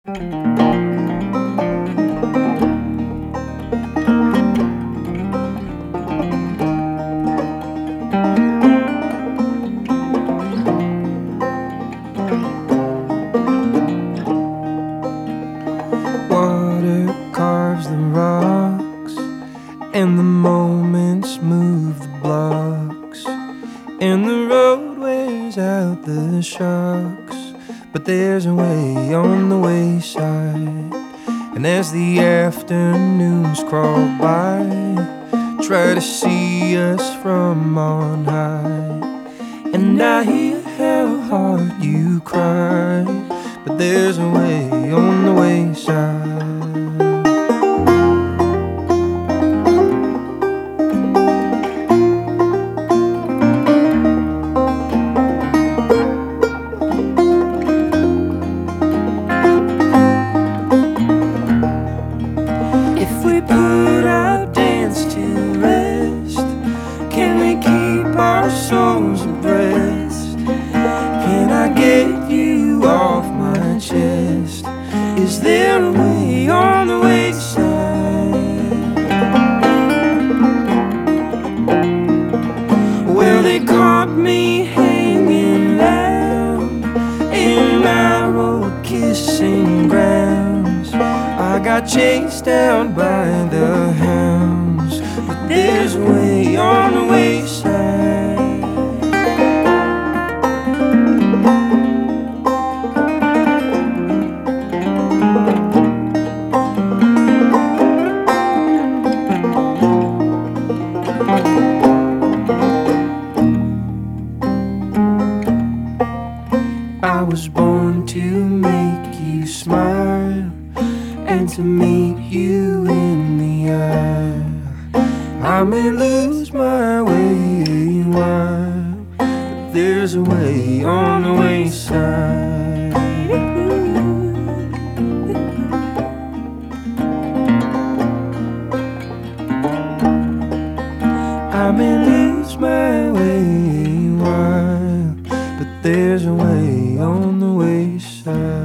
Water carves the rocks, and the moments move the blocks, and the road wears out the shocks. But there's a way on the wayside, and as the afternoons crawl by, try to see us from on high. And I hear how hard you cry, but there's a way on the wayside. If we put our dance to rest, can we keep our souls abreast? Can I get you off my chest? Is there a way on the wayside? Well, they caught me hanging out in narrow kissing grounds. I got chased out by the hounds, but there's a way on the wayside. I was born to make you smile and to meet you in the eye. I may lose my way a while, but there's a way on the wayside. I may lose my way a while, but there's a way on the wayside.